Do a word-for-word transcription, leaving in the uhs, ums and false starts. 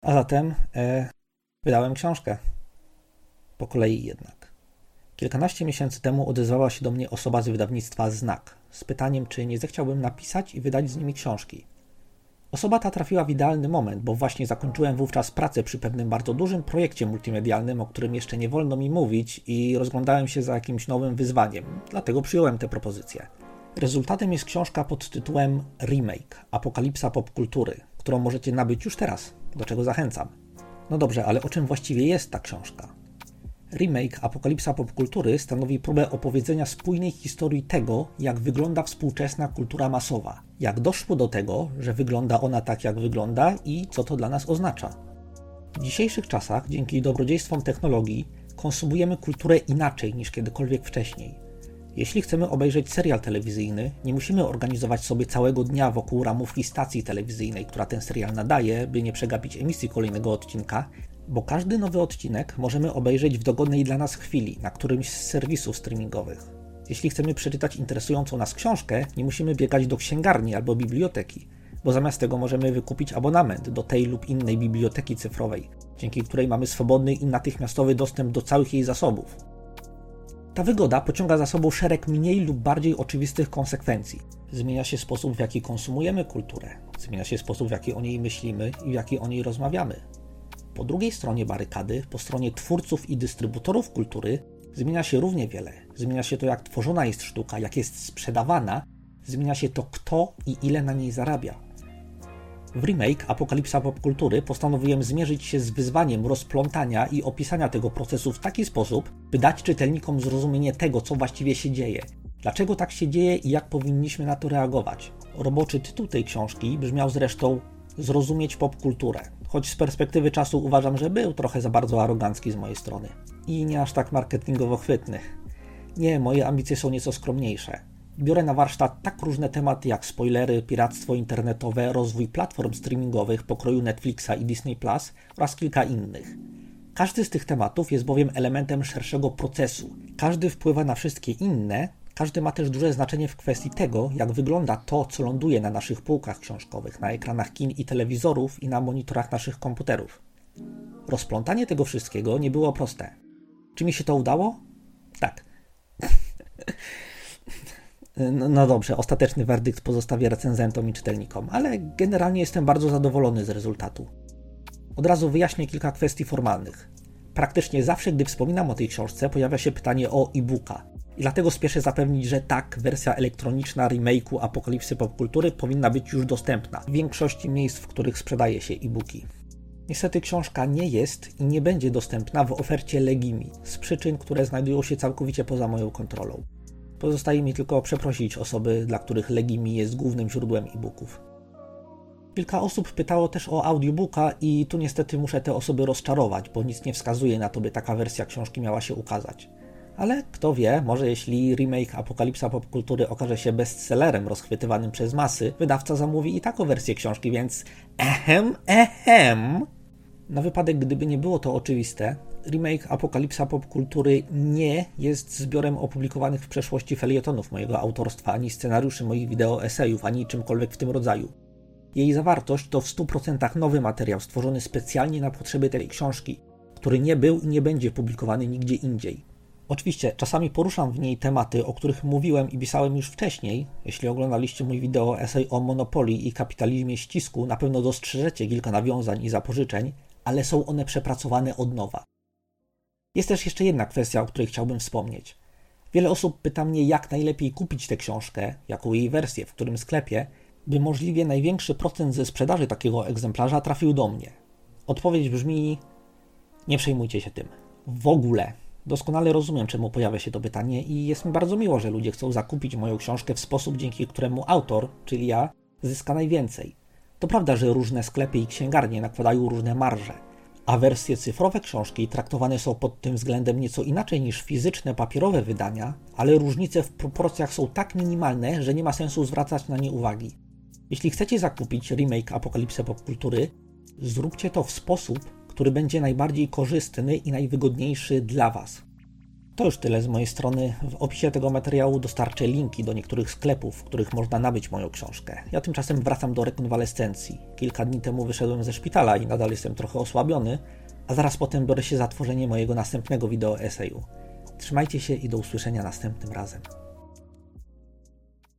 A zatem e, wydałem książkę. Po kolei jednak. Kilkanaście miesięcy temu odezwała się do mnie osoba z wydawnictwa Znak z pytaniem, czy nie zechciałbym napisać i wydać z nimi książki. Osoba ta trafiła w idealny moment, bo właśnie zakończyłem wówczas pracę przy pewnym bardzo dużym projekcie multimedialnym, o którym jeszcze nie wolno mi mówić i rozglądałem się za jakimś nowym wyzwaniem, dlatego przyjąłem tę propozycję. Rezultatem jest książka pod tytułem Remake – Apokalipsa popkultury, którą możecie nabyć już teraz, do czego zachęcam. No dobrze, ale o czym właściwie jest ta książka? Remake – Apokalipsa popkultury stanowi próbę opowiedzenia spójnej historii tego, jak wygląda współczesna kultura masowa, jak doszło do tego, że wygląda ona tak, jak wygląda i co to dla nas oznacza. W dzisiejszych czasach, dzięki dobrodziejstwom technologii, konsumujemy kulturę inaczej niż kiedykolwiek wcześniej. Jeśli chcemy obejrzeć serial telewizyjny, nie musimy organizować sobie całego dnia wokół ramówki stacji telewizyjnej, która ten serial nadaje, by nie przegapić emisji kolejnego odcinka, bo każdy nowy odcinek możemy obejrzeć w dogodnej dla nas chwili na którymś z serwisów streamingowych. Jeśli chcemy przeczytać interesującą nas książkę, nie musimy biegać do księgarni albo biblioteki, bo zamiast tego możemy wykupić abonament do tej lub innej biblioteki cyfrowej, dzięki której mamy swobodny i natychmiastowy dostęp do całych jej zasobów. Ta wygoda pociąga za sobą szereg mniej lub bardziej oczywistych konsekwencji. Zmienia się sposób, w jaki konsumujemy kulturę, zmienia się sposób, w jaki o niej myślimy i w jaki o niej rozmawiamy. Po drugiej stronie barykady, po stronie twórców i dystrybutorów kultury, zmienia się równie wiele. Zmienia się to, jak tworzona jest sztuka, jak jest sprzedawana, zmienia się to, kto i ile na niej zarabia. W remake Apokalipsa popkultury postanowiłem zmierzyć się z wyzwaniem rozplątania i opisania tego procesu w taki sposób, by dać czytelnikom zrozumienie tego, co właściwie się dzieje, dlaczego tak się dzieje i jak powinniśmy na to reagować. Roboczy tytuł tej książki brzmiał zresztą Zrozumieć popkulturę, choć z perspektywy czasu uważam, że był trochę za bardzo arogancki z mojej strony i nie aż tak marketingowo chwytny. Nie, moje ambicje są nieco skromniejsze. Biorę na warsztat tak różne tematy jak spoilery, piractwo internetowe, rozwój platform streamingowych pokroju Netflixa i Disney Plus oraz kilka innych. Każdy z tych tematów jest bowiem elementem szerszego procesu. Każdy wpływa na wszystkie inne, każdy ma też duże znaczenie w kwestii tego, jak wygląda to, co ląduje na naszych półkach książkowych, na ekranach kin i telewizorów i na monitorach naszych komputerów. Rozplątanie tego wszystkiego nie było proste. Czy mi się to udało? Tak. No, no dobrze, ostateczny werdykt pozostawię recenzentom i czytelnikom, ale generalnie jestem bardzo zadowolony z rezultatu. Od razu wyjaśnię kilka kwestii formalnych. Praktycznie zawsze, gdy wspominam o tej książce, pojawia się pytanie o e-booka. I dlatego spieszę zapewnić, że tak, wersja elektroniczna remake'u Apokalipsy popkultury powinna być już dostępna w większości miejsc, w których sprzedaje się e-booki. Niestety książka nie jest i nie będzie dostępna w ofercie Legimi, z przyczyn, które znajdują się całkowicie poza moją kontrolą. Pozostaje mi tylko przeprosić osoby, dla których Legimi jest głównym źródłem e-booków. Kilka osób pytało też o audiobooka i tu niestety muszę te osoby rozczarować, bo nic nie wskazuje na to, by taka wersja książki miała się ukazać. Ale kto wie, może jeśli remake Apokalipsa popkultury okaże się bestsellerem rozchwytywanym przez masy, wydawca zamówi i taką wersję książki, więc ehem, ehem. Na wypadek, gdyby nie było to oczywiste, remake Apokalipsa popkultury nie jest zbiorem opublikowanych w przeszłości felietonów mojego autorstwa, ani scenariuszy moich wideo-esejów, ani czymkolwiek w tym rodzaju. Jej zawartość to w stu procentach nowy materiał stworzony specjalnie na potrzeby tej książki, który nie był i nie będzie publikowany nigdzie indziej. Oczywiście czasami poruszam w niej tematy, o których mówiłem i pisałem już wcześniej. Jeśli oglądaliście mój wideo esej o monopolii i kapitalizmie ścisku, na pewno dostrzeżecie kilka nawiązań i zapożyczeń, ale są one przepracowane od nowa. Jest też jeszcze jedna kwestia, o której chciałbym wspomnieć. Wiele osób pyta mnie, jak najlepiej kupić tę książkę, jaką jej wersję, w którym sklepie, by możliwie największy procent ze sprzedaży takiego egzemplarza trafił do mnie. Odpowiedź brzmi: nie przejmujcie się tym. W ogóle. Doskonale rozumiem, czemu pojawia się to pytanie i jest mi bardzo miło, że ludzie chcą zakupić moją książkę w sposób, dzięki któremu autor, czyli ja, zyska najwięcej. To prawda, że różne sklepy i księgarnie nakładają różne marże, a wersje cyfrowe książki traktowane są pod tym względem nieco inaczej niż fizyczne, papierowe wydania, ale różnice w proporcjach są tak minimalne, że nie ma sensu zwracać na nie uwagi. Jeśli chcecie zakupić remake Apokalipsy popkultury, zróbcie to w sposób, który będzie najbardziej korzystny i najwygodniejszy dla Was. To już tyle z mojej strony. W opisie tego materiału dostarczę linki do niektórych sklepów, w których można nabyć moją książkę. Ja tymczasem wracam do rekonwalescencji. Kilka dni temu wyszedłem ze szpitala i nadal jestem trochę osłabiony, a zaraz potem biorę się za tworzenie mojego następnego wideo eseju. Trzymajcie się i do usłyszenia następnym razem.